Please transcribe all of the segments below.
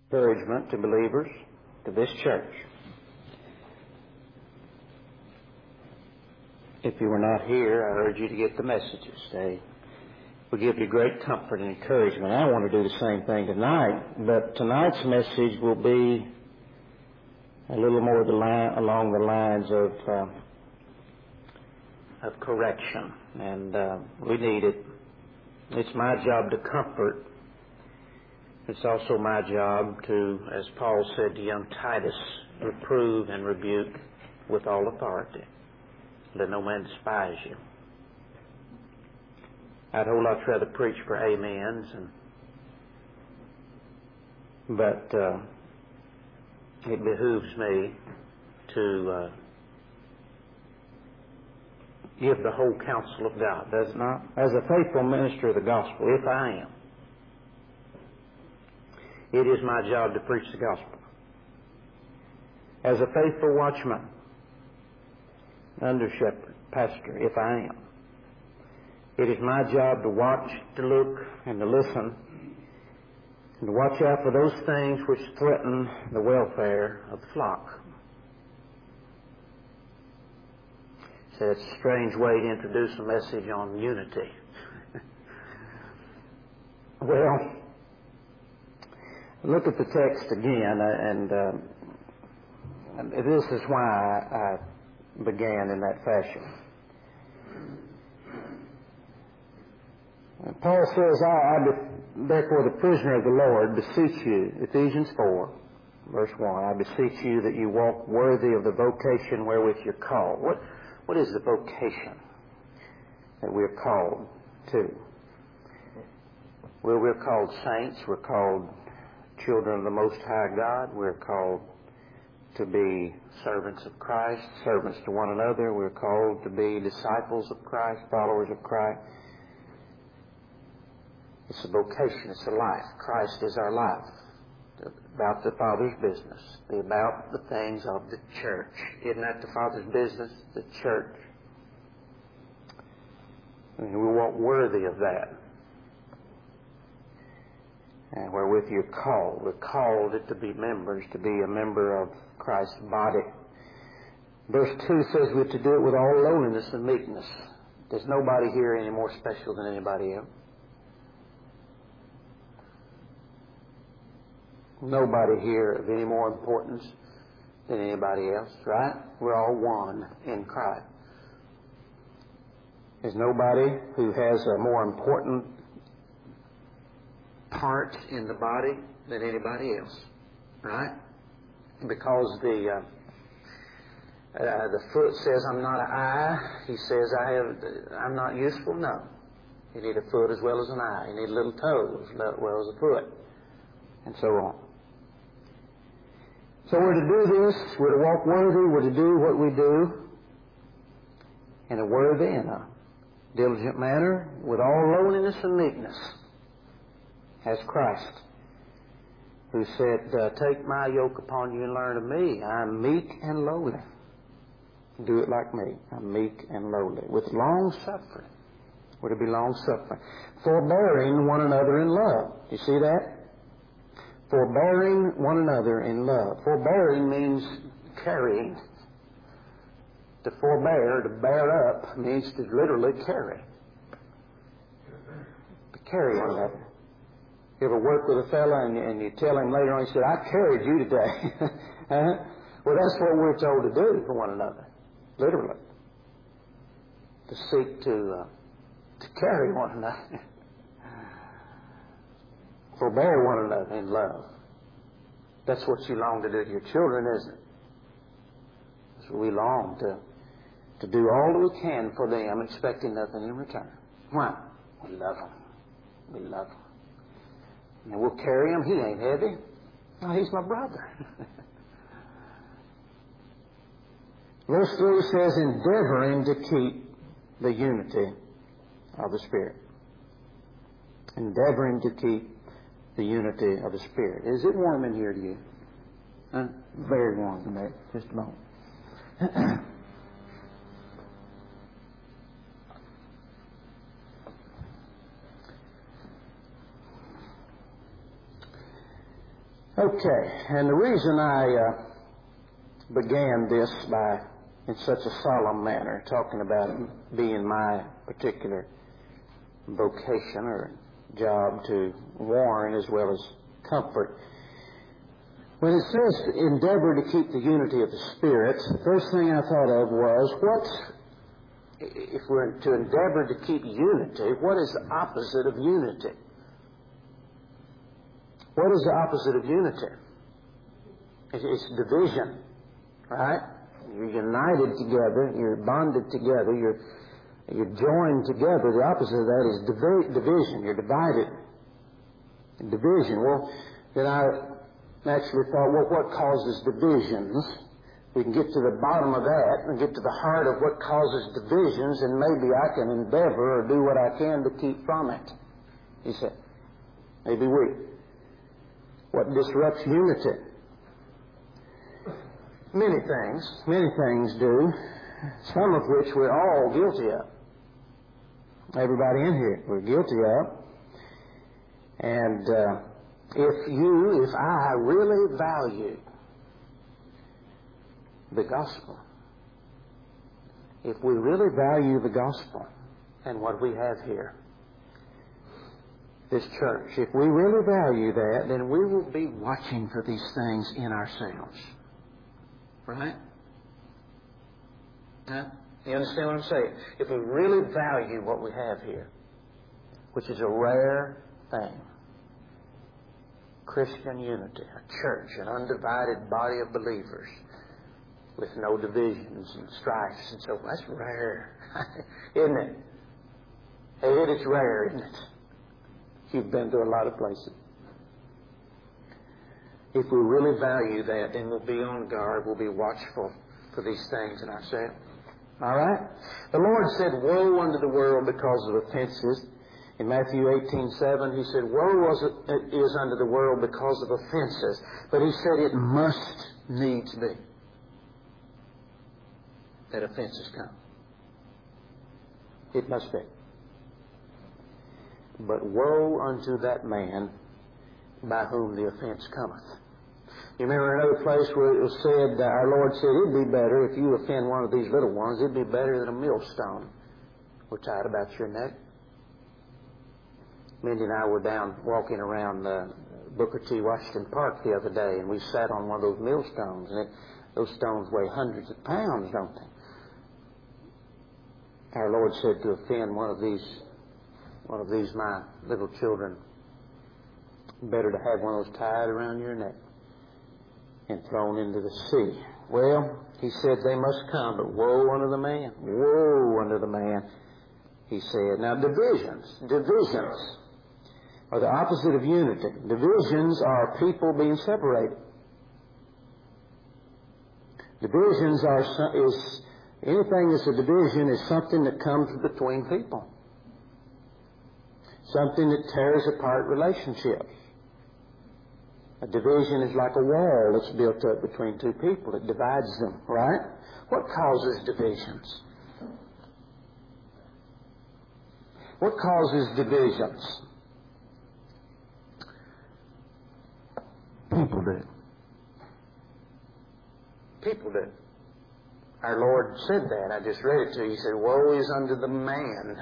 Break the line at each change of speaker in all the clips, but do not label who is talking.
Encouragement to believers, to this church. If you were not here, I urge you to get the messages. They will give you great comfort and encouragement. I want to do the same thing tonight, but tonight's message will be a little more along the lines of correction, and we need it. It's my job to comfort. It's also my job to, as Paul said to young Titus, reprove and rebuke with all authority. Let no man despise you. I'd a whole lot rather preach for amens, but it behooves me to give the whole counsel of God, does it not? As a faithful minister of the gospel, if I am, it is my job to preach the gospel. As a faithful watchman, under shepherd, pastor, if I am, it is my job to watch, to look, and to listen, and to watch out for those things which threaten the welfare of the flock. So it's a strange way to introduce a message on unity. Well, look at the text again, and this is why I began in that fashion. Paul says, I therefore the prisoner of the Lord, beseech you, Ephesians 4, verse 1, I beseech you that you walk worthy of the vocation wherewith you're called. What is the vocation that we're called to? Well, we're called saints. We're called children of the Most High God. We're called to be servants of Christ, servants to one another. We're called to be disciples of Christ, followers of Christ. It's a vocation. It's a life. Christ is our life. About the Father's business. About the things of the church. Isn't that the Father's business? The church. And we walk worthy of that. And wherewith you're called. We're called to be members, to be a member of Christ's body. Verse 2 says we're to do it with all lowliness and meekness. There's nobody here any more special than anybody else. Nobody here of any more importance than anybody else, right? We're all one in Christ. There's nobody who has a more important part in the body than anybody else, right? Because the foot says, I'm not an eye. He says, I'm not useful. No. You need a foot as well as an eye. You need little toes as well as a foot. And so on. So we're to do this. We're to walk worthy. We're to do what we do in a worthy and a diligent manner with all lowliness and meekness. As Christ, who said, take my yoke upon you and learn of me. I'm meek and lowly. Do it like me. I'm meek and lowly. With long suffering. We're to be long suffering. Forbearing one another in love. You see that? Forbearing one another in love. Forbearing means carrying. To forbear, to bear up, means to literally carry. To carry one another. You ever work with a fella and you tell him later on, he said, I carried you today. Well, that's what we're told to do for one another. Literally. To seek to carry one another. Forbear one another in love. That's what you long to do to your children, isn't it? That's what we long to do all that we can for them, expecting nothing in return. Why? We love them. We love them. And we'll carry him. He ain't heavy. No, he's my brother. Verse 3 says, endeavoring to keep the unity of the Spirit. Endeavoring to keep the unity of the Spirit. Is it warm in here to you? Huh? Very warm to me. Just a moment. Okay, and the reason I began this in such a solemn manner, talking about it being my particular vocation or job to warn as well as comfort. When it says endeavor to keep the unity of the Spirit, the first thing I thought of was, if we're to endeavor to keep unity, what is the opposite of unity? What is the opposite of unity? It's division, right? You're united together, you're bonded together, you're joined together. The opposite of that is division. You're divided. Division. Well, then I naturally thought, well, what causes divisions? We can get to the bottom of that and get to the heart of what causes divisions, and maybe I can endeavor or do what I can to keep from it. He said, maybe what disrupts unity? Many things do, some of which we're all guilty of. Everybody in here, we're guilty of. And if I really value the gospel, if we really value the gospel and what we have here, this church, if we really value that, then we will be watching for these things in ourselves. Right? Huh? You understand what I'm saying? If we really value what we have here, which is a rare thing, Christian unity, a church, an undivided body of believers with no divisions and strifes and so forth, that's rare, isn't it? Hey, it's rare, isn't it? You've been to a lot of places. If we really value that, then we'll be on guard, we'll be watchful for these things in ourselves. All right? The Lord said, woe unto the world because of offenses. In Matthew 18:7, He said, woe is unto the world because of offenses. But He said it must needs be that offenses come. It must be. But woe unto that man by whom the offense cometh. You remember another place where it was said, our Lord said, it'd be better if you offend one of these little ones, it'd be better than a millstone were tied about your neck. Mindy and I were down walking around Booker T. Washington Park the other day, and we sat on one of those millstones, and those stones weigh hundreds of pounds, don't they? Our Lord said to offend one of these my little children, better to have one of those tied around your neck and thrown into the sea. Well, He said they must come, but woe unto the man. Woe unto the man, He said. Now, divisions are the opposite of unity. Divisions are people being separated. Divisions is anything that's a division is something that comes between people. Something that tears apart relationships. A division is like a wall that's built up between two people. It divides them, right? What causes divisions? What causes divisions? People do. People do. Our Lord said that. I just read it to you. He said, woe is unto the man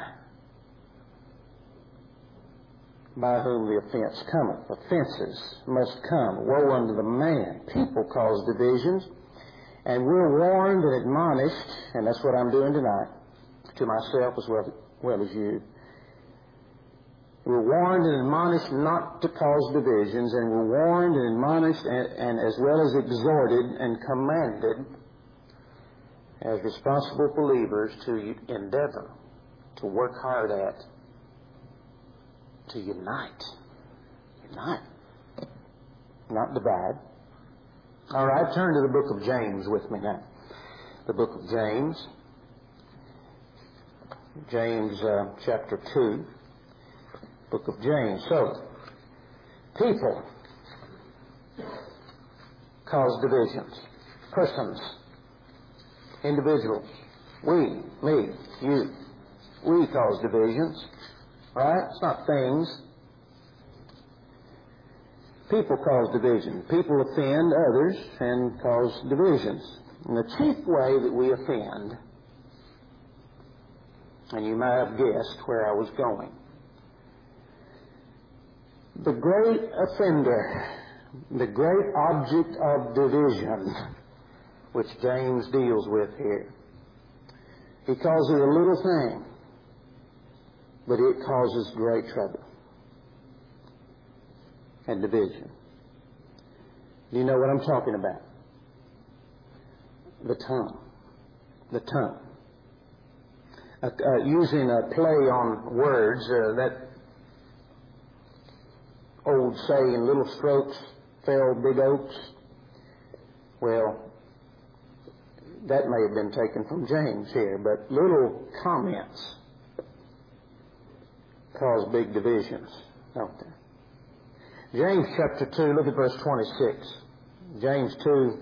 by whom the offense cometh. Offenses must come. Woe unto the man. People cause divisions. And we're warned and admonished, and that's what I'm doing tonight, to myself as well as you. We're warned and admonished not to cause divisions, and we're warned and admonished and as well as exhorted and commanded as responsible believers to endeavor, to work hard at, to unite. Unite. Not divide. All right, turn to the book of James with me now. The book of James. James chapter 2. Book of James. So, people cause divisions. Persons. Individuals. We, me, you. We cause divisions. Right? It's not things. People cause division. People offend others and cause divisions. And the chief way that we offend, and you might have guessed where I was going, the great offender, the great object of division, which James deals with here, he calls it a little thing, but it causes great trouble and division. Do you know what I'm talking about? The tongue. The tongue. Using a play on words, that old saying, little strokes fell big oaks. Well, that may have been taken from James here, but little comments cause big divisions, don't they? James chapter 2, look at verse 26. James 2,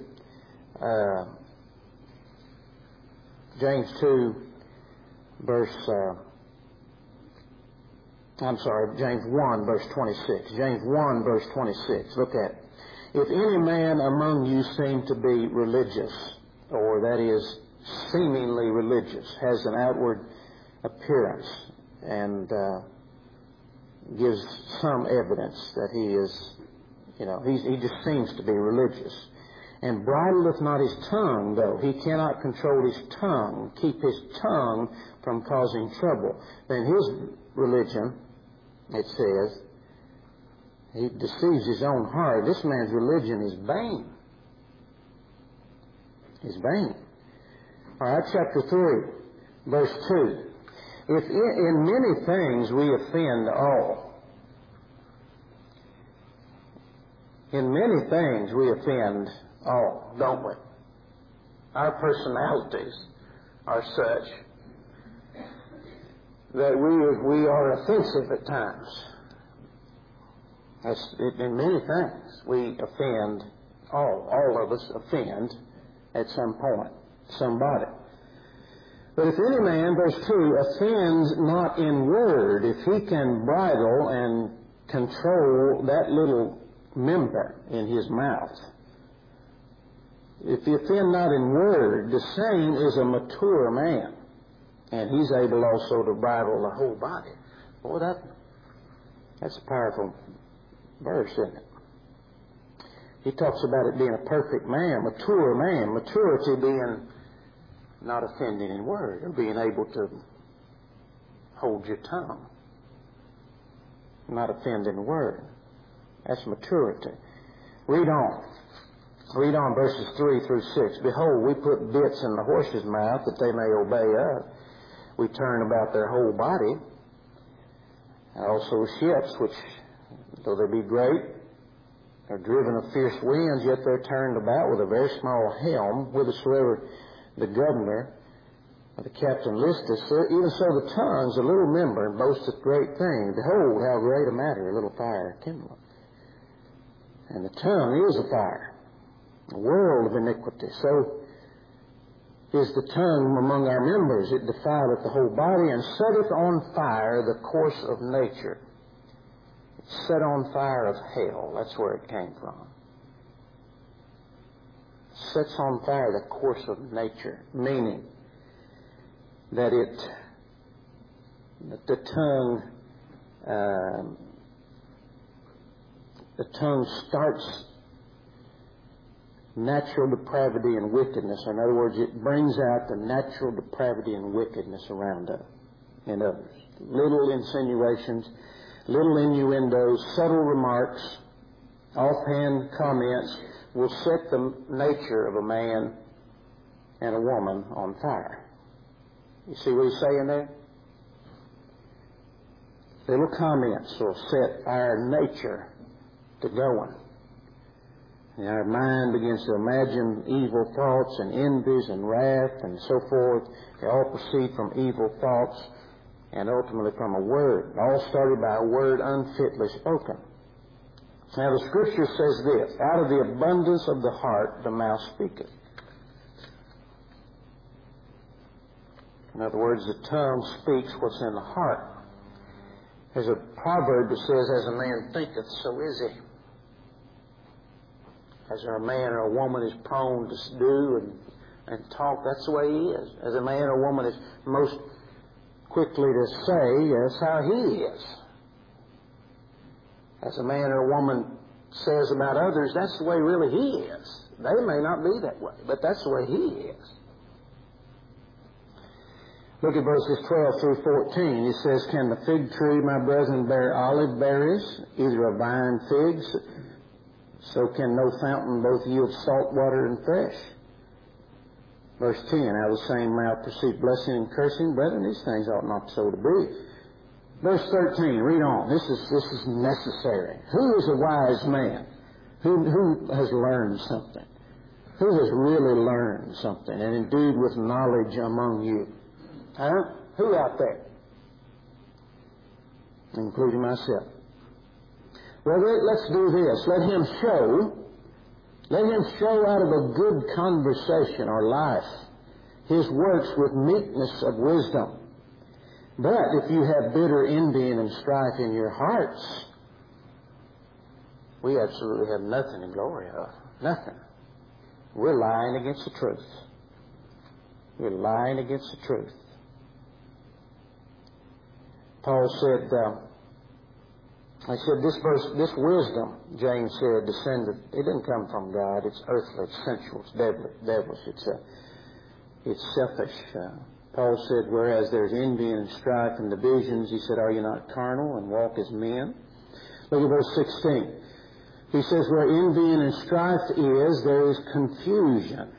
James 1, verse 26. James 1, verse 26. Look at it. If any man among you seem to be religious, or that is, seemingly religious, has an outward appearance, and gives some evidence that he is, he just seems to be religious, and bridleth not his tongue, though he cannot control his tongue, keep his tongue from causing trouble, then his religion, it says, he deceives his own heart. This man's religion is vain. Is vain. All right, chapter 3, verse 2. If in many things we offend all, in many things we offend all, don't we? Our personalities are such that we are offensive at times. In many things we offend all. All of us offend at some point somebody. But if any man, verse 2, offends not in word, if he can bridle and control that little member in his mouth, if he offend not in word, the same is a mature man, and he's able also to bridle the whole body. Boy, that's a powerful verse, isn't it? He talks about it being a perfect man, maturity being not offending in word, or being able to hold your tongue, not offend in word. That's maturity. Read on. Read on verses 3 through 6. Behold, we put bits in the horse's mouth that they may obey us. We turn about their whole body. Also ships, which, though they be great, are driven of fierce winds, yet they're turned about with a very small helm, whithersoever the governor or the captain listeth. Even so the tongue's a little member, and boasteth great things. Behold, how great a matter a little fire kindleth. And the tongue is a fire, a world of iniquity. So is the tongue among our members. It defileth the whole body, and setteth on fire the course of nature. It set on fire of hell. That's where it came from. Sets on fire the course of nature, meaning that the tongue starts natural depravity and wickedness. In other words, it brings out the natural depravity and wickedness around us and others. Little insinuations, little innuendos, subtle remarks, offhand comments will set the nature of a man and a woman on fire. You see what he's saying there? Little comments will set our nature to going. And our mind begins to imagine evil thoughts and envies and wrath and so forth. They all proceed from evil thoughts and ultimately from a word. All started by a word unfitly spoken. Now the Scripture says this, out of the abundance of the heart the mouth speaketh. In other words, the tongue speaks what's in the heart. There's a proverb that says, as a man thinketh, so is he. As a man or a woman is prone to do and talk, that's the way he is. As a man or woman is most quickly to say, that's how he is. As a man or a woman says about others, that's the way really he is. They may not be that way, but that's the way he is. Look at verses 12 through 14. He says, "Can the fig tree, my brethren, bear olive berries, either a vine figs? So can no fountain both yield salt water and fresh." Verse 10, "Out of the same mouth proceed blessing and cursing. Brethren, these things ought not so to be." Verse 13, read on. This is necessary. Who is a wise man? Who has learned something? Who has really learned something and endued with knowledge among you? Huh? Who out there? Including myself. Well, let's do this. Let him show out of a good conversation or life his works with meekness of wisdom. But if you have bitter envy and strife in your hearts, we absolutely have nothing to glory of. Nothing. We're lying against the truth. We're lying against the truth. Paul said, this wisdom, James said, descended. It didn't come from God. It's earthly, it's sensual, it's devilish, it's selfish. Paul said, whereas there's envy and strife and divisions, he said, are you not carnal and walk as men? Look at verse 16. He says, where envy and strife is, there is confusion.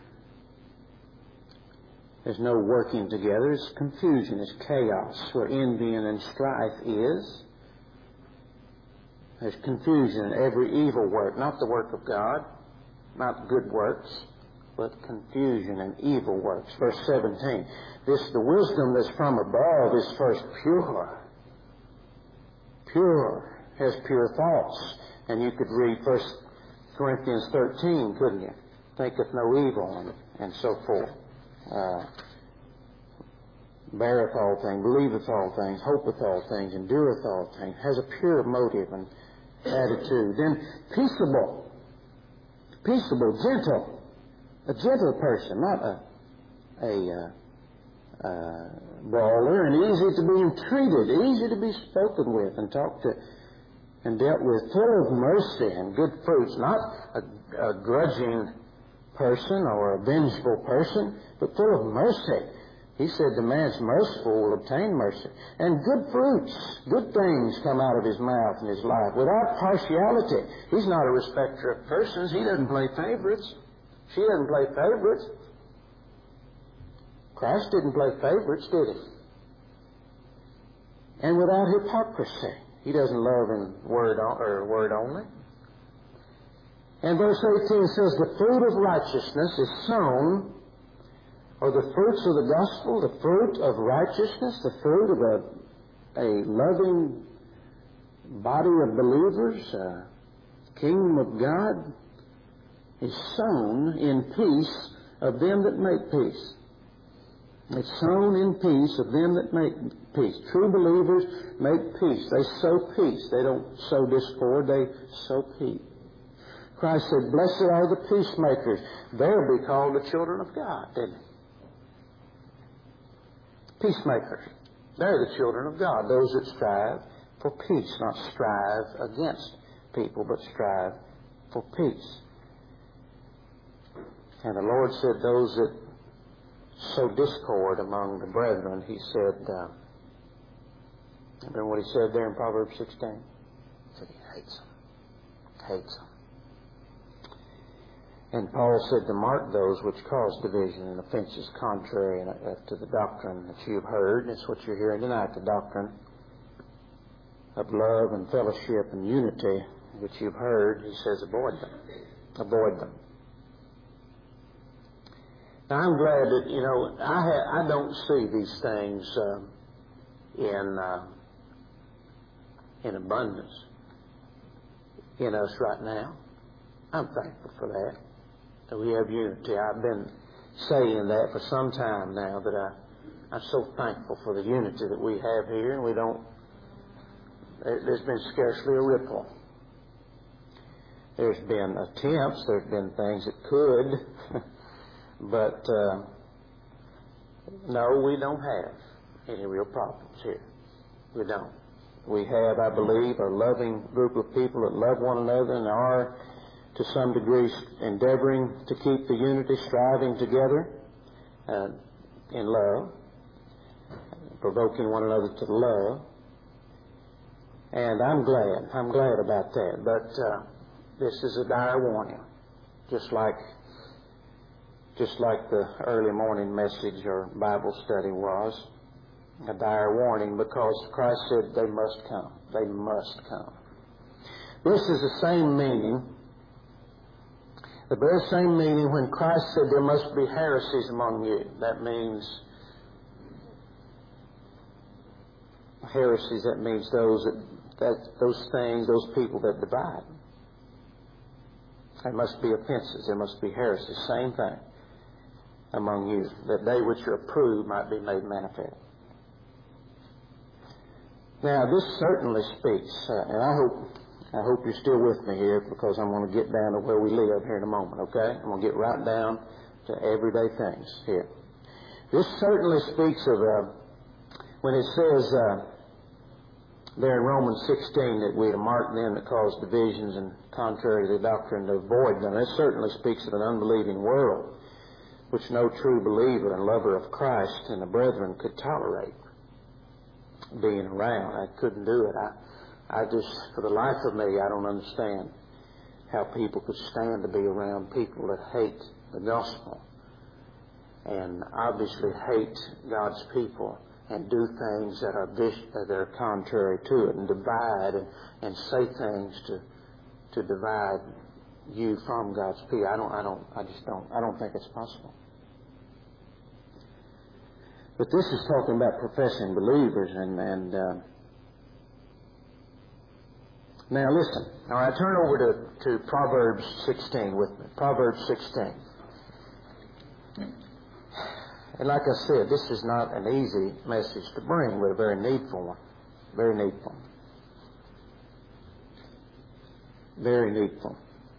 There's no working together. It's confusion. It's chaos. Where envy and strife is, there's confusion in every evil work. Not the work of God, not good works, but confusion and evil works. Verse 17. The wisdom that's from above is first pure. Pure. Has pure thoughts. And you could read 1 Corinthians 13, couldn't you? Thinketh no evil and so forth. Beareth all things, believeth all things, hopeth all things, endureth all things, has a pure motive and attitude. Then peaceable, gentle, a gentle person, not a brawler, and easy to be entreated, easy to be spoken with and talked to and dealt with, full of mercy and good fruits, not a grudging person or a vengeful person, but full of mercy. He said, the man's merciful will obtain mercy. And good fruits, good things come out of his mouth in his life, without partiality. He's not a respecter of persons. He doesn't play favorites. She doesn't play favorites. Christ didn't play favorites, did he? And without hypocrisy. He doesn't love in word only. And verse 18 says, the fruit of righteousness is sown, or the fruits of the gospel, the fruit of righteousness, the fruit of a loving body of believers, kingdom of God, is sown in peace of them that make peace. It's sown in peace of them that make peace. True believers make peace. They sow peace. They don't sow discord. They sow peace. Christ said, blessed are the peacemakers. They'll be called the children of God, didn't he? Peacemakers. They're the children of God. Those that strive for peace. Not strive against people, but strive for peace. And the Lord said those that sow discord among the brethren, he said, remember what he said there in Proverbs 16? He said he hates them. Hates them. And Paul said to mark those which cause division and offenses contrary to the doctrine that you've heard. That's what you're hearing tonight, the doctrine of love and fellowship and unity which you've heard. He says avoid them. Avoid them. Now I'm glad that, I don't see these things in abundance in us right now. I'm thankful for that we have unity. I've been saying that for some time now, that I'm so thankful for the unity that we have here, and there's been scarcely a ripple. There's been attempts, there's been things that could, but no, we don't have any real problems here. We don't. We have, I believe, a loving group of people that love one another and are, to some degree, endeavoring to keep the unity, striving together in love, provoking one another to love. And I'm glad about that. But this is a dire warning, just like the early morning message or Bible study was. A dire warning, because Christ said they must come. They must come. This is the same meaning, the very same meaning when Christ said there must be heresies among you. That means heresies. That means those things, those people that divide. There must be offenses. There must be heresies. Same thing among you, that they which are approved might be made manifest. Now, this certainly speaks, and I hope you're still with me here, because I'm going to get down to where we live here in a moment, okay? I'm going to get right down to everyday things here. This certainly speaks of, when it says there in Romans 16 that we to mark them that cause divisions and contrary to the doctrine to avoid them. It certainly speaks of an unbelieving world, which no true believer and lover of Christ and the brethren could tolerate being around. I couldn't do it. I just, for the life of me, I don't understand how people could stand to be around people that hate the gospel and obviously hate God's people and do things that are contrary to it, and divide and say things to divide you from God's people. I don't think it's possible. But this is talking about professing believers, and now listen. All right, turn over to Proverbs 16 with me. Proverbs 16. And like I said, this is not an easy message to bring, but a very needful one. Very needful. Very needful.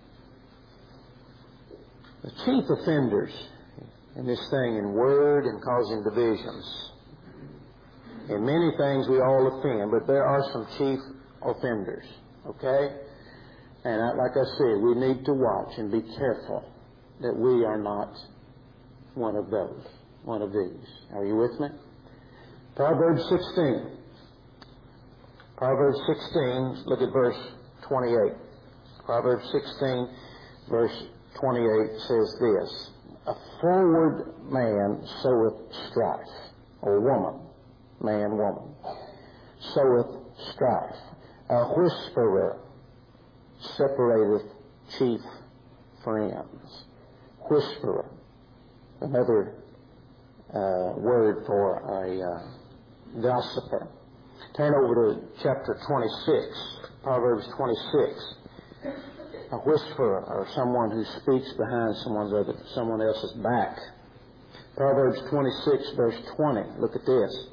The chief offenders in this thing in word and causing divisions. In many things we all offend, but there are some chief offenders, okay? And like I said, we need to watch and be careful that we are not one of those, one of these. Are you with me? Proverbs 16. Proverbs 16, look at verse 28. Proverbs 16, verse 28 says this: a forward man soweth strife, or woman, man, woman, soweth strife. A whisperer separateth chief friends. Whisperer, another word for a gossiper. Turn over to chapter 26, Proverbs 26. A whisperer, or someone who speaks behind someone else's back. Proverbs 26, verse 20. Look at this.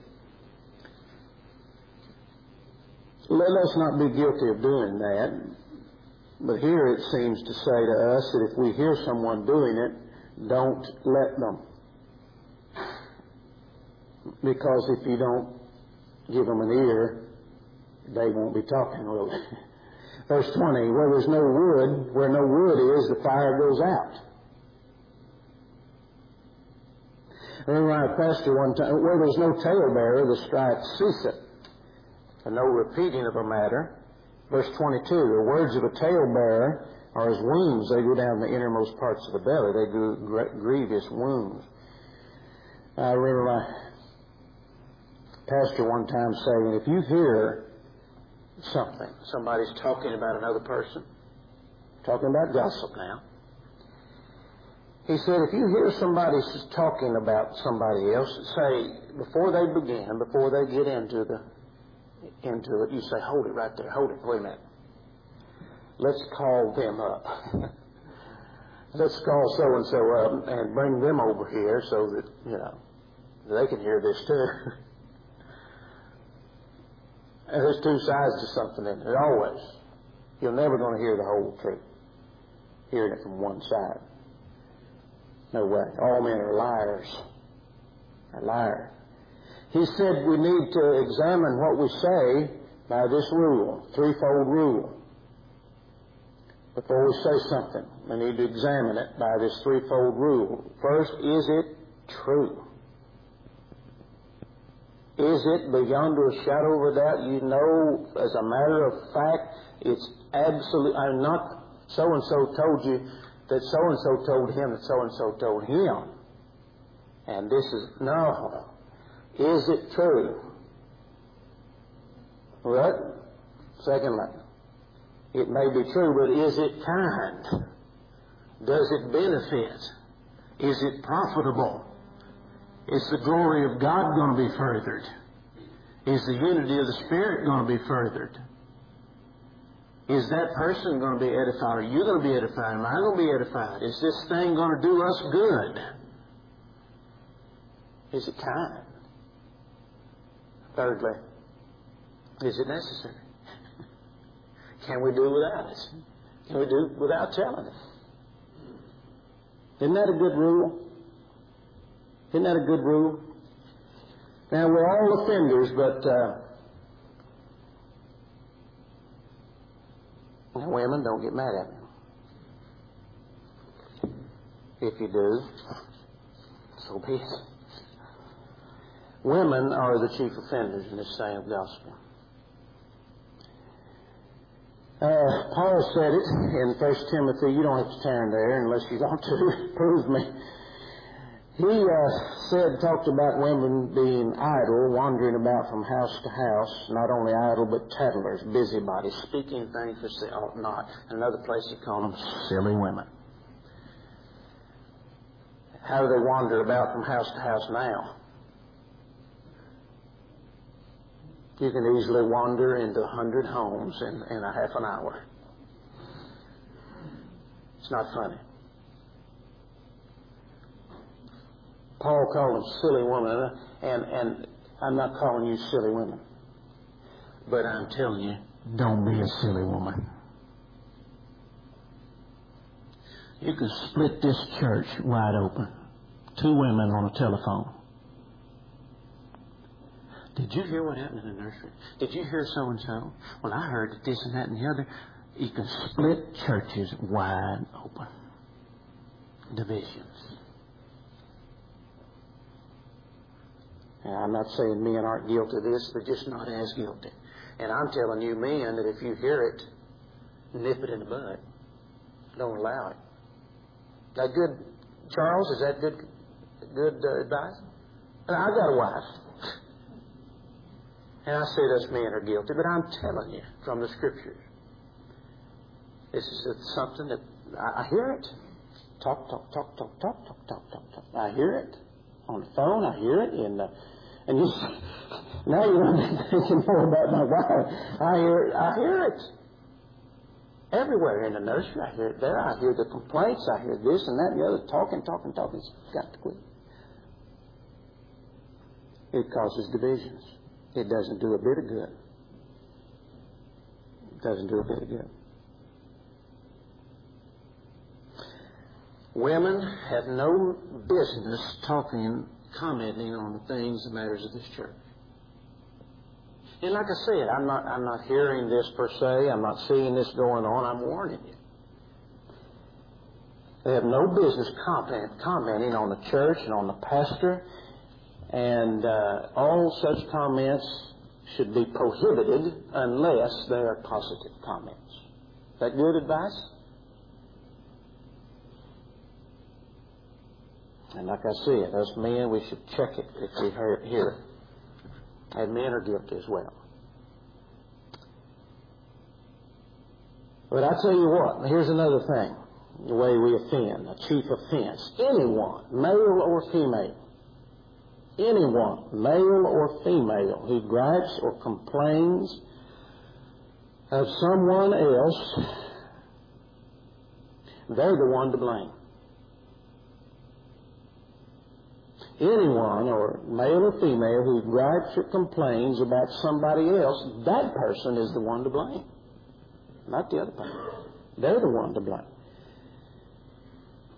Let us not be guilty of doing that. But here it seems to say to us that if we hear someone doing it, don't let them. Because if you don't give them an ear, they won't be talking, will they? Verse 20, where no wood is, the fire goes out. I remember my pastor one time, where there's no talebearer, the strife ceaseth. And no repeating of a matter. Verse 22, the words of a talebearer are as wounds. They go down the innermost parts of the belly. They do grievous wounds. I remember my pastor one time saying, if you hear somebody's talking about another person, talking about gossip now, he said, if you hear somebody talking about somebody else, say, before they get into it, you say, hold it right there, hold it, wait a minute. Let's call them up. Let's call so-and-so up and bring them over here so that, they can hear this too. And there's two sides to something in it, always. You're never going to hear the whole truth. hearing it from one side. No way. All men are liars. Are liars. He said we need to examine what we say by this rule, threefold rule. Before we say something, we need to examine it by this threefold rule. First, is it true? Is it beyond a shadow of a doubt? You know, as a matter of fact, it's absolute. I'm not so-and-so told you that so-and-so told him that so-and-so told him. And this is, no. Is it true? Well, secondly, it may be true, but is it kind? Does it benefit? Is it profitable? Is the glory of God going to be furthered? Is the unity of the Spirit going to be furthered? Is that person going to be edified? Are you going to be edified? Am I going to be edified? Is this thing going to do us good? Is it kind? Thirdly, is it necessary? Can we do without it? Can we do without telling it? Isn't that a good rule? Isn't that a good rule? Now, we're all offenders, but now, women, don't get mad at me. If you do, so be it. Women are the chief offenders in this same gospel. Paul said it in 1 Timothy. You don't have to turn there unless you want to prove me. He talked about women being idle, wandering about from house to house, not only idle, but tattlers, busybodies, speaking things which they ought not. Another place he called them silly women. How do they wander about from house to house now? You can easily wander into 100 homes in a half an hour. It's not funny. Paul called them silly women, and I'm not calling you silly women. But I'm telling you, don't be a silly woman. You can split this church wide open. 2 women on a telephone. Did you hear what happened in the nursery? Did you hear so-and-so? Well, I heard that this and that and the other. You can split churches wide open. Divisions. Now, I'm not saying men aren't guilty of this. They're just not as guilty. And I'm telling you men that if you hear it, nip it in the bud. Don't allow it. That good, Charles? Is that good advice? And I've got a wife. And I say those men are guilty, but I'm telling you from the Scriptures. This is something that I hear it. Talk. I hear it on the phone. I hear it and you now you want to be thinking more about my wife. I hear it everywhere in the nursery. I hear it there. I hear the complaints. I hear this and that and the other. Talking. It's got to quit. It causes divisions. It doesn't do a bit of good. It doesn't do a bit of good. Women have no business commenting on the things, the matters of this church. And like I said, I'm not hearing this per se. I'm not seeing this going on. I'm warning you. They have no business commenting on the church and on the pastor. And all such comments should be prohibited unless they are positive comments. Is that good advice? And like I said, us men, we should check it if we hear it. And men are guilty as well. But I tell you what, here's another thing, the way we offend, a chief offense. Anyone, male or female, anyone, male or female, who gripes or complains of someone else, they're the one to blame. Anyone, or male or female, who gripes or complains about somebody else, that person is the one to blame. Not the other person. They're the one to blame.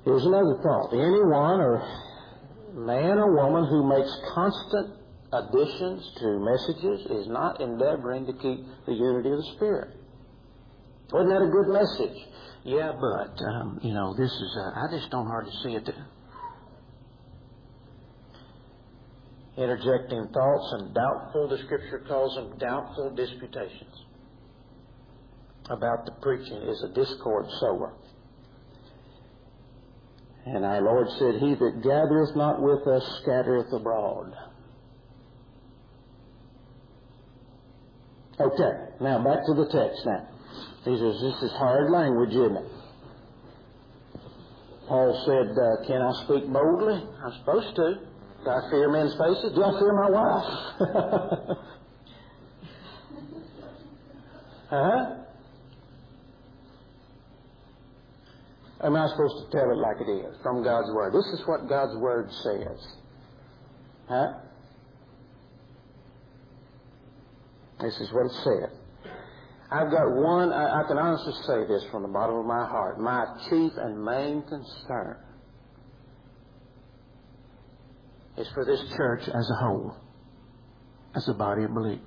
Here's another thought. Anyone or man or woman who makes constant additions to messages is not endeavoring to keep the unity of the Spirit. Wasn't that a good message? Yeah, but, this is, I just don't hardly see it. Interjecting thoughts and doubtful, the Scripture calls them doubtful disputations about the preaching is a discord sower. And our Lord said, He that gathereth not with us scattereth abroad. Okay, now back to the text now. This is hard language, isn't it? Paul said, can I speak boldly? I'm supposed to. Do I fear men's faces? Do I fear my wife? Huh? Am I supposed to tell it like it is from God's Word? This is what God's Word says. Huh? This is what it said. I've got one, I can honestly say this from the bottom of my heart. My chief and main concern is for this church as a whole, as a body of believers.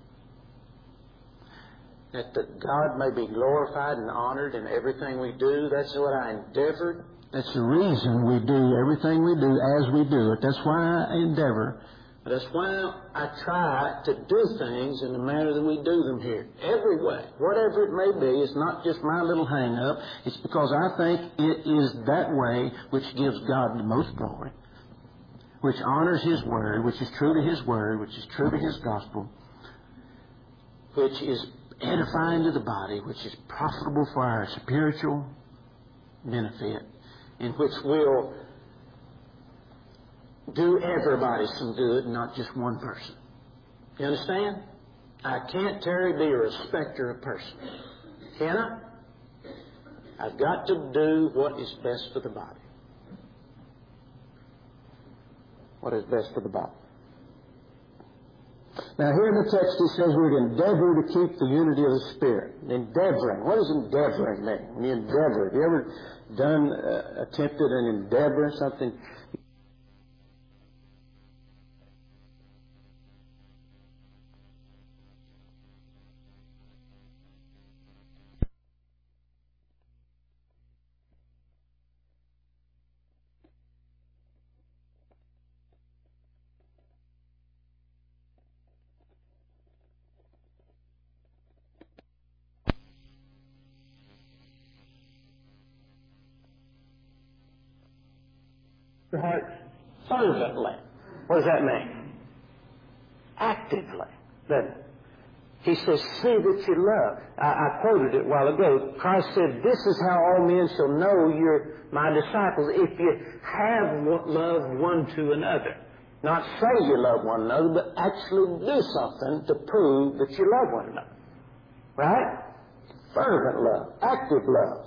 That God may be glorified and honored in everything we do. That's what I endeavored. That's the reason we do everything we do as we do it. That's why I endeavor. That's why I try to do things in the manner that we do them here. Every way, whatever it may be, it's not just my little hang-up. It's because I think it is that way which gives God the most glory, which honors His Word, which is true to His Word, which is true to His gospel, which is edifying to the body, which is profitable for our spiritual benefit, in which will do everybody some good, not just one person. You understand? I can't, Terry, be a respecter of persons. Can I? I've got to do what is best for the body. What is best for the body? Now, here in the text it says we're to endeavor to keep the unity of the Spirit. Endeavoring. What does endeavoring mean? When you endeavor, have you ever attempted an endeavor, something? Your heart fervently. What does that mean? Actively. Then He says, see that you love. I quoted it a while ago. Christ said, this is how all men shall know you're my disciples, if you have love one to another. Not say you love one another, but actually do something to prove that you love one another. Right? Fervent love. Active love.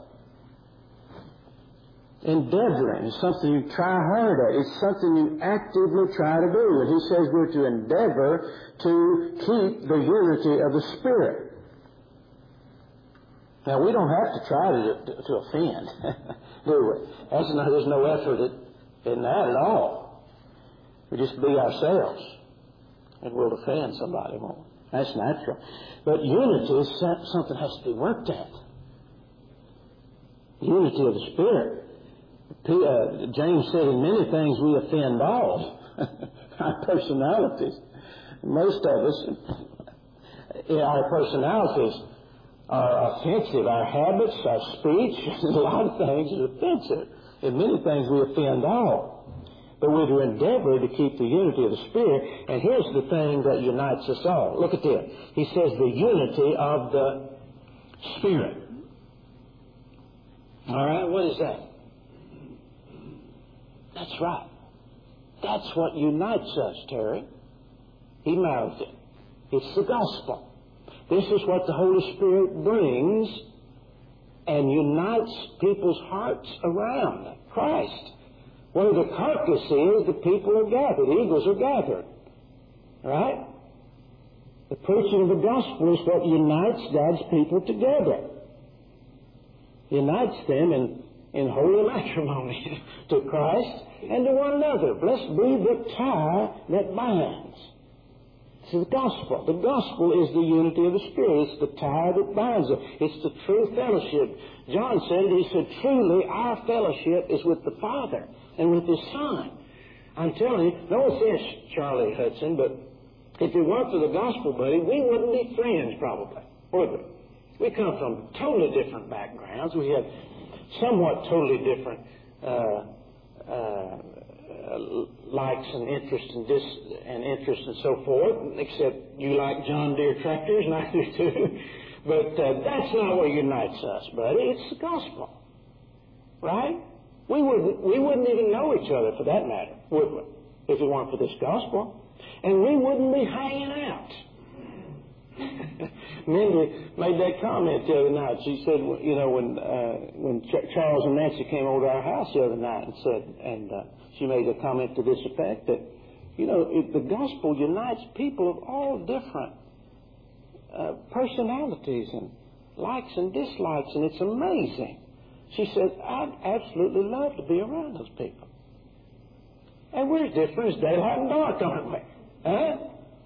Endeavoring is something you try hard at. It's something you actively try to do. And He says we're to endeavor to keep the unity of the Spirit. Now, we don't have to try to offend, do we? There's no effort in that at all. We just be ourselves, and we'll offend somebody, won't we? That's natural. But unity is something that has to be worked at. Unity of the Spirit. James said, in many things we offend all. Our personalities. Most of us, our personalities are offensive. Our habits, our speech, a lot of things are offensive. In many things we offend all. But we're to endeavor to keep the unity of the Spirit. And here's the thing that unites us all. Look at this. He says the unity of the Spirit. All right, what is that? That's right. That's what unites us, Terry. He mouthed it. It's the gospel. This is what the Holy Spirit brings and unites people's hearts around Christ. Where the carcass is, the people are gathered. The eagles are gathered. Right? The preaching of the gospel is what unites God's people together. Unites them
in holy matrimony to Christ and to one another. Blessed be the tie that binds. It's the gospel. The gospel is the unity of the Spirit. It's the tie that binds it. It's the true fellowship. John said it. He said, truly, our fellowship is with the Father and with His Son. I'm telling you, no offense, Charlie Hudson, but if it weren't for the gospel, buddy, we wouldn't be friends, probably, would we? We come from totally different backgrounds. We have somewhat totally different likes and interests and so forth, except you like John Deere tractors, and I do too. But that's not what unites us, buddy. It's the gospel, right? We wouldn't even know each other, for that matter, would we, if it weren't for this gospel? And we wouldn't be hanging out. Mindy made that comment the other night. She said, you know, when Charles and Nancy came over to our house the other night and said, she made a comment to this effect that, you know, the gospel unites people of all different personalities and likes and dislikes, and it's amazing. She said, I'd absolutely love to be around those people. And we're as different as daylight and dark, aren't we? Huh?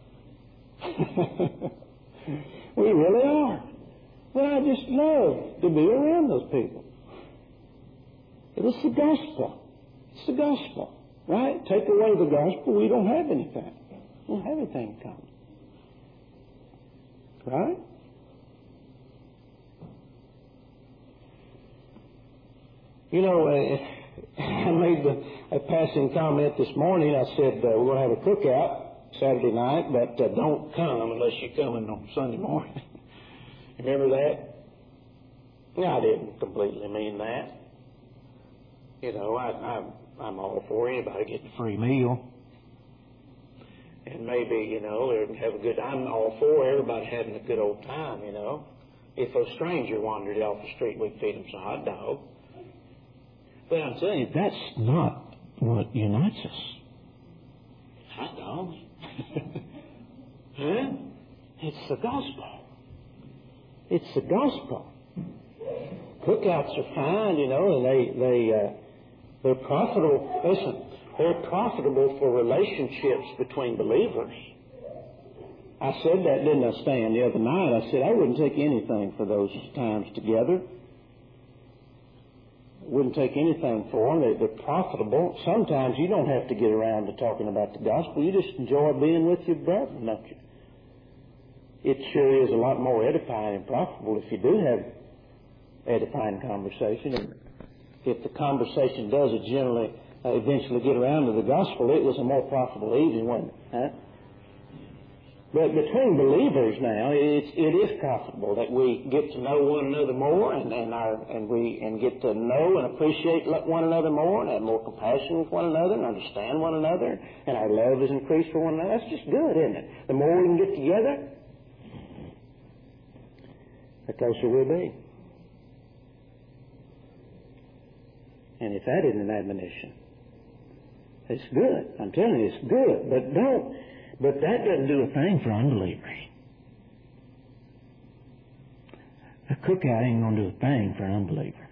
We really are. But I just love to be around those people. It's the gospel. It's the gospel, right? Take away the gospel, we don't have anything. We don't have anything in common. Right? You know, I made a passing comment this morning. I said, we're going to have a cookout Saturday night, but don't come unless you're coming on Sunday morning. Remember that? No, I didn't completely mean that. You know, I'm all for anybody getting a free meal. And maybe, you know, have a good, I'm all for everybody having a good old time, you know. If a stranger wandered off the street, we'd feed them some hot dog. But I'm telling you, that's not what unites us. Hot dogs? Huh? It's the gospel. It's the gospel. Cookouts are fine, you know, and they're profitable. Listen, they're profitable for relationships between believers. I said that, didn't I, Stan, the other night? I said I wouldn't take anything for those times together. Wouldn't take anything for them. They're profitable. Sometimes you don't have to get around to talking about the gospel. You just enjoy being with your brother, don't you? It sure is a lot more edifying and profitable if you do have edifying conversation. And if the conversation does generally eventually get around to the gospel, it was a more profitable evening, wasn't it? Huh? But between believers now, it is profitable that we get to know one another more, and get to know and appreciate one another more, and have more compassion with one another, and understand one another, and our love is increased for one another. That's just good, isn't it? The more we can get together, the closer we'll be. And if that isn't an admonition, it's good. I'm telling you, it's good. But that doesn't do a thing for unbelievers. A cookout ain't going to do a thing for an unbeliever.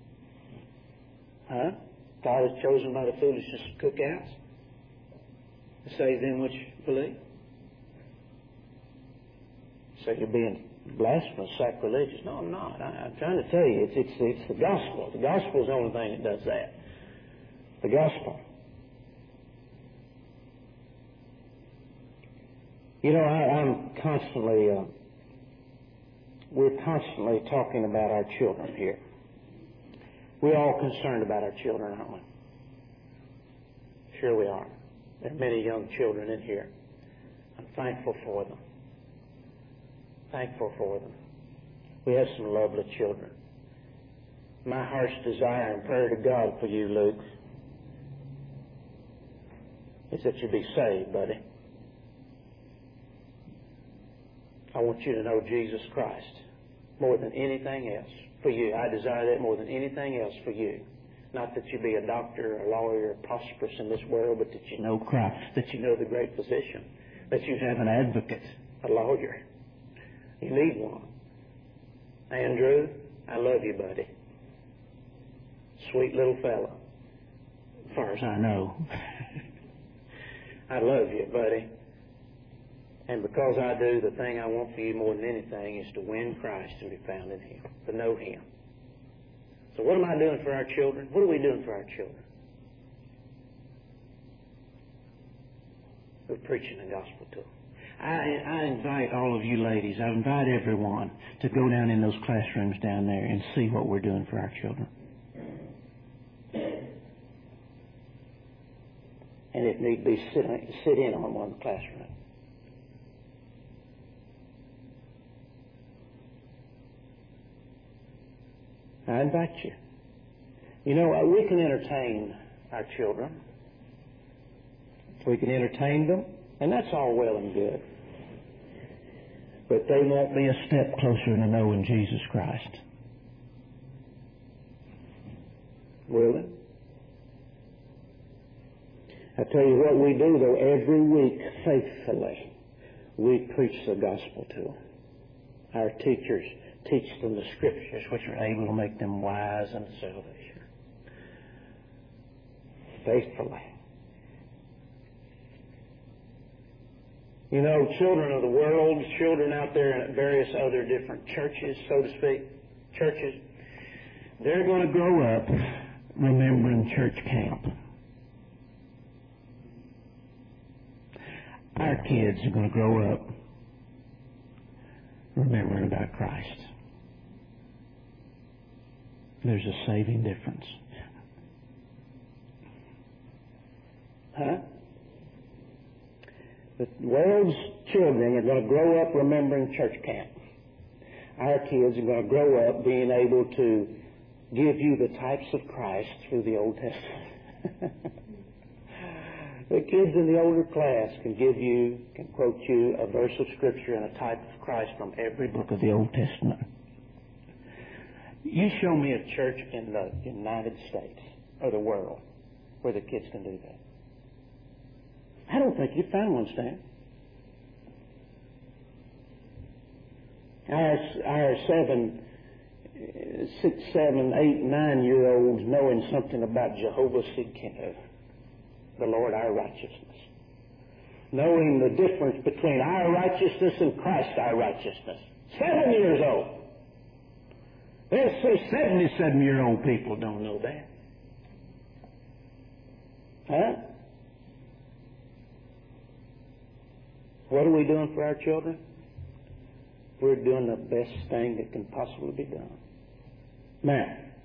Huh? God is chosen by the foolishness of cookouts to save them which believe. So you're being blasphemous, sacrilegious. No, I'm not. I'm trying to tell you, it's the gospel. The gospel is the only thing that does that. The gospel. You know, I'm constantly, we're constantly talking about our children here. We're all concerned about our children, aren't we? Sure we are. There are many young children in here. I'm thankful for them. Thankful for them. We have some lovely children. My heart's desire and prayer to God for you, Luke, is that you be saved, buddy. I want you to know Jesus Christ more than anything else for you. I desire that more than anything else for you. Not that you be a doctor, a lawyer, prosperous in this world, but that you know Christ, that you know the great physician, that you have an advocate, a lawyer. You need one. Andrew, I love you, buddy. sweet little fellow, as far as I know. I love you, buddy. And because I do, the thing I want for you more than anything is to win Christ and be found in Him, to know Him. So what am I doing for our children? What are we doing for our children? We're preaching the gospel to them. I invite all of you ladies, I invite everyone to go down in those classrooms down there and see what we're doing for our children. And if need be, sit in on one of the classrooms. I invite you. You know, we can entertain our children. We can entertain them, and that's all well and good. But they won't be a step closer to knowing Jesus Christ. Will they? I tell you what we do, though, every week, faithfully, we preach the gospel to them. Our teachers teach them the Scriptures, which are able to make them wise unto salvation. Faithfully. You know, children of the world, children out there in various other different churches, so to speak, churches, they're going to grow up remembering church camp. Our kids are going to grow up remembering about Christ. There's a saving difference. Huh? The world's children are going to grow up remembering church camp. Our kids are going to grow up being able to give you the types of Christ through the Old Testament. The kids in the older class can quote you a verse of Scripture and a type of Christ from every book of the Old Testament. You show me a church in the United States or the world where the kids can do that. I don't think you'd find one, Stan. Our 6, 7, 8, 9-year-olds knowing something about Jehovah Sidkenu, the Lord our righteousness. Knowing the difference between our righteousness and Christ our righteousness. 7 years old. There's 77-year-old people don't know that. Huh? What are we doing for our children? We're doing the best thing that can possibly be done. Now,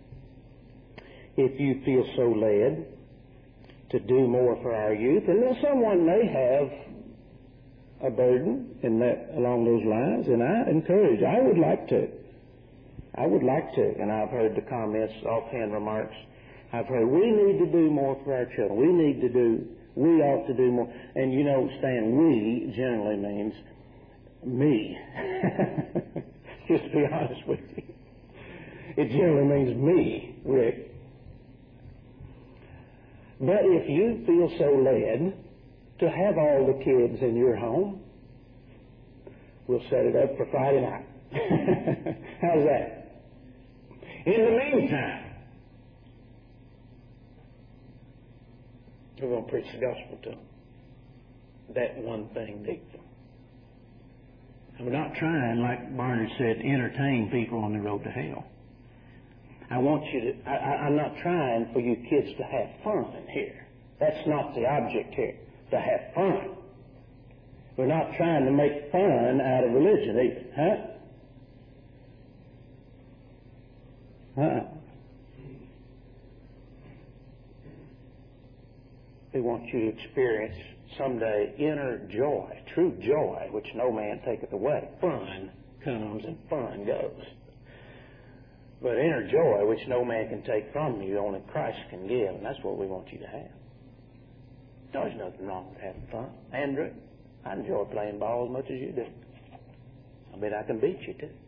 if you feel so led to do more for our youth, and then someone may have a burden along those lines, and I encourage, I would like to, and I've heard the comments, offhand remarks, I've heard, we need to do more for our children. We ought to do more. And you know, Stan, we generally means me. Just to be honest with you. It generally means me, Rick. But if you feel so led to have all the kids in your home, we'll set it up for Friday night. How's that? In the meantime, we're going to preach the gospel to them. That one thing needs them. And we're not trying, like Barnard said, to entertain people on the road to hell. I'm not trying for you kids to have fun here. That's not the object here, to have fun. We're not trying to make fun out of religion either, huh? We want you to experience someday inner joy, true joy, which no man taketh away. Fun comes and fun goes. But inner joy, which no man can take from you, only Christ can give, and that's what we want you to have. There's nothing wrong with having fun. Andrew, I enjoy playing ball as much as you do. I bet I can beat you, too.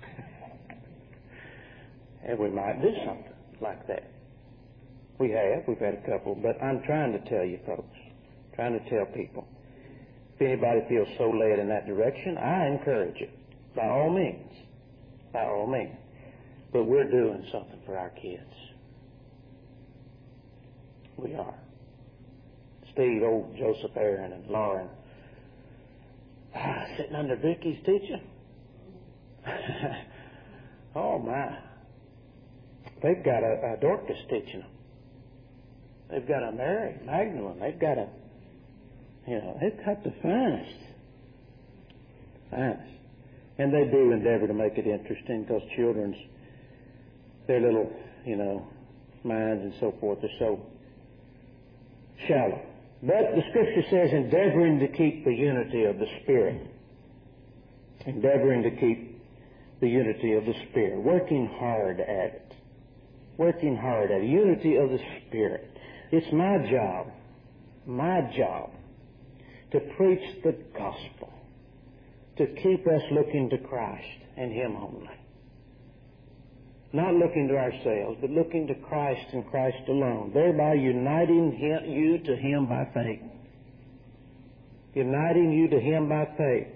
And we might do something like that. We've had a couple, but I'm trying to tell you folks, trying to tell people, if anybody feels so led in that direction, I encourage it, by all means. But we're doing something for our kids. We are. Steve, old Joseph Aaron, and Lauren, sitting under Vicky's teaching. Oh, my. They've got a Dorcas teaching them. They've got a Mary Magdalene. They've got they've got the finest. Finest. And they do endeavor to make it interesting because their little, minds and so forth are so shallow. But the Scripture says endeavoring to keep the unity of the Spirit. Endeavoring to keep the unity of the Spirit. Working hard at it. Working hard at it. Unity of the Spirit. It's my job, to preach the gospel, to keep us looking to Christ and Him only. Not looking to ourselves, but looking to Christ and Christ alone, thereby uniting you to Him by faith. Uniting you to Him by faith.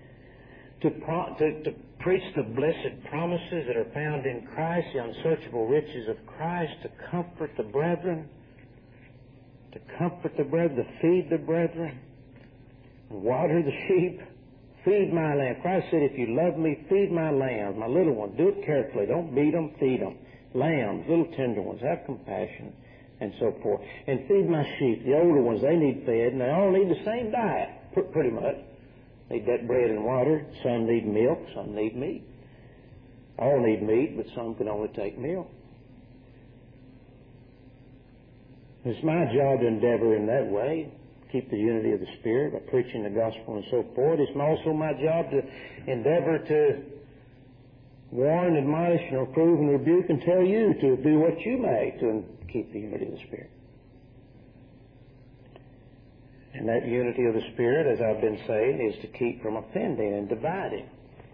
To preach the blessed promises that are found in Christ, the unsearchable riches of Christ, to comfort the brethren, to feed the brethren, water the sheep, feed my lamb. Christ said, if you love me, feed my lambs, my little ones. Do it carefully. Don't beat them, feed them. Lambs, little tender ones, have compassion, and so forth. And feed my sheep. The older ones, they need fed, and they all need the same diet, pretty much. Need that bread and water. Some need milk, some need meat. All need meat, but some can only take milk. It's my job to endeavor in that way, keep the unity of the Spirit by preaching the gospel and so forth. It's also my job to endeavor to warn, admonish, and reprove and rebuke and tell you to do what you may to keep the unity of the Spirit. And that unity of the Spirit, as I've been saying, is to keep from offending and dividing.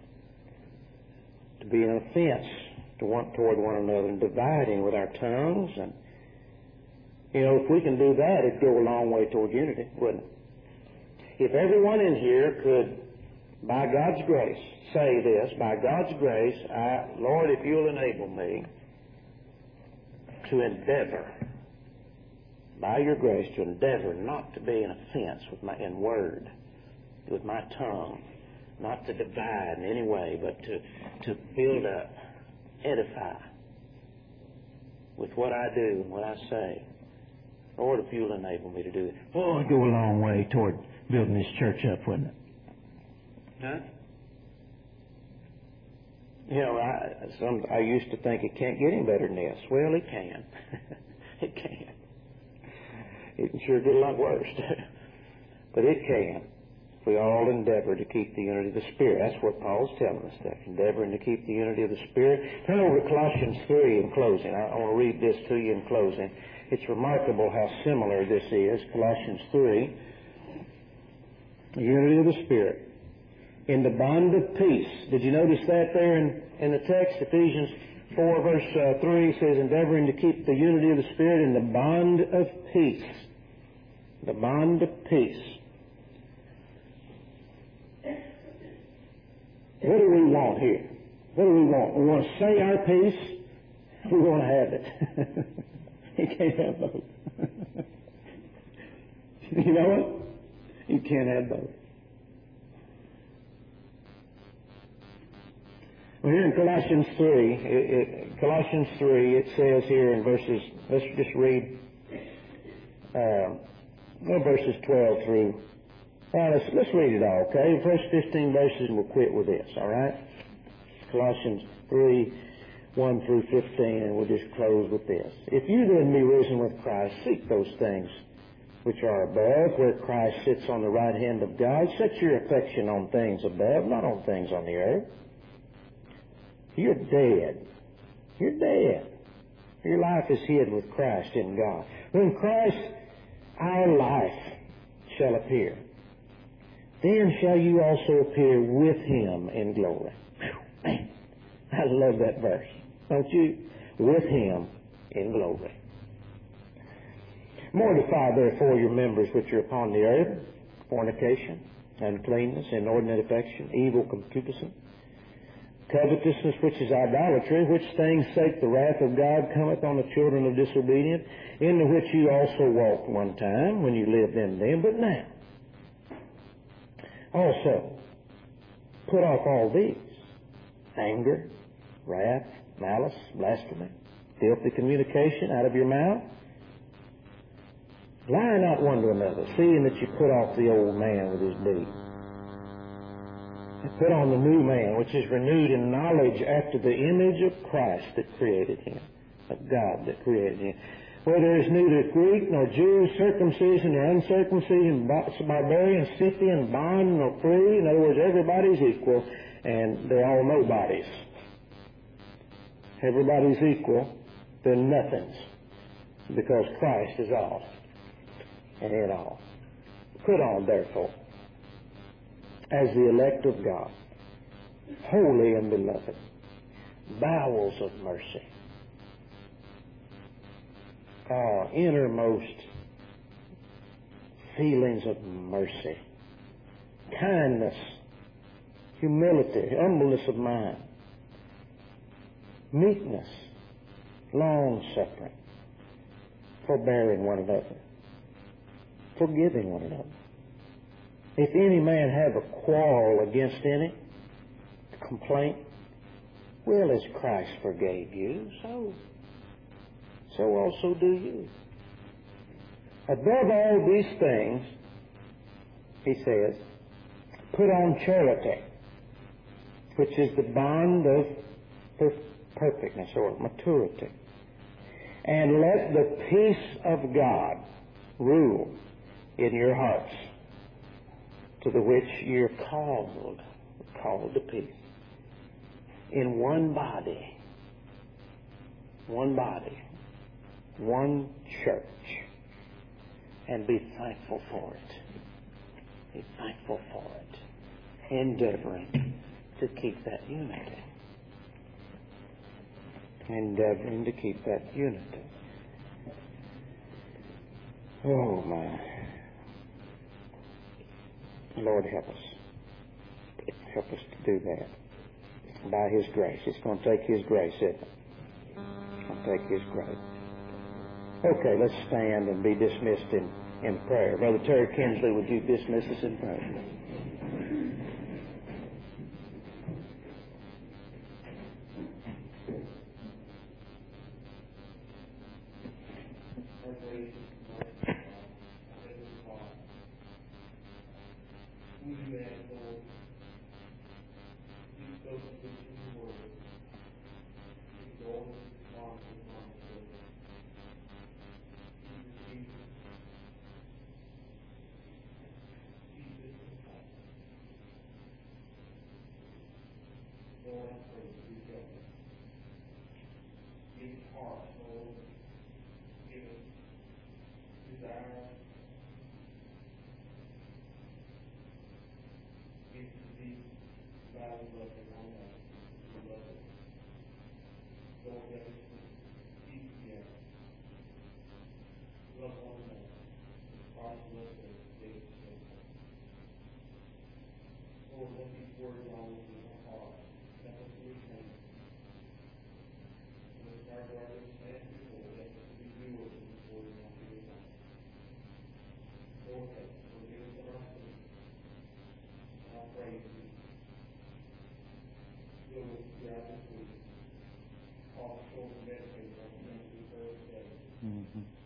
To be an offense toward one another and dividing with our tongues. And, if we can do that, it'd go a long way toward unity, wouldn't it? If everyone in here could, by God's grace, say this, by God's grace, Lord, if you'll enable me to endeavor, by your grace, to endeavor not to be an offense in word, with my tongue, not to divide in any way, but to build up, edify with what I do and what I say. Lord, if you'll enable me to do it. Oh, it'd go a long way toward building this church up, wouldn't it? Huh? I used to think it can't get any better than this. Well, it can. It can. It can sure get a lot worse. But it can. If we all endeavor to keep the unity of the Spirit. That's what Paul's telling us there. Endeavoring to keep the unity of the Spirit. Turn over to Colossians 3 in closing. I want to read this to you in closing. It's remarkable how similar this is. Colossians 3. The unity of the Spirit. In the bond of peace. Did you notice that there in the text? Ephesians 4 verse 3 says, endeavoring to keep the unity of the Spirit in the bond of peace. The bond of peace. What do we want here? What do we want? We want to say our peace. We want to have it. You can't have both. You know what? You can't have both. Well, here in Colossians 3, it says here in verses, let's just read verses 12 through, let's read it all, okay? First 15 verses and we'll quit with this, all right? Colossians 3, 1 through 15, and we'll just close with this. If you then be risen with Christ, seek those things which are above, where Christ sits on the right hand of God. Set your affection on things above, not on things on the earth. You're dead. You're dead. Your life is hid with Christ in God. When Christ, our life, shall appear, then shall you also appear with Him in glory. Man, I love that verse. Don't you? With Him in glory. Mortify therefore your members which are upon the earth, fornication, uncleanness, inordinate affection, evil concupiscence, covetousness, which is idolatry, which things sake the wrath of God cometh on the children of disobedience, into which you also walked one time when you lived in them, but now. Also, put off all these: anger, wrath, malice, blasphemy, filthy communication out of your mouth. Lie not one to another, seeing that you put off the old man with his deeds, and put on the new man, which is renewed in knowledge after the image of Christ that created him, of God that created him. Where there is neither Greek nor Jew, circumcision or uncircumcision, barbarian, Scythian, bond nor free. In other words, everybody's equal, and they're all nobodies. Everybody's equal. They're nothings, because Christ is all and in all. Put on, therefore, as the elect of God, holy and beloved, bowels of mercy, innermost feelings of mercy, kindness, humility, humbleness of mind, meekness, long-suffering, forbearing one another, forgiving one another. If any man have a quarrel against any, complaint, well, as Christ forgave you, so also do you. Above all these things, he says, put on charity, which is the bond of perfectness or maturity. And let the peace of God rule in your hearts, to the which you're called to peace. In one body, one church, and be thankful for it. Be thankful for it. Endeavoring to keep that unity. Endeavoring to keep that unity. Oh, my. Lord, help us. Help us to do that. By His grace. It's going to take His grace, isn't it? It's going to take His grace. Okay, let's stand and be dismissed in prayer. Brother Terry Kinsley, would you dismiss us in prayer?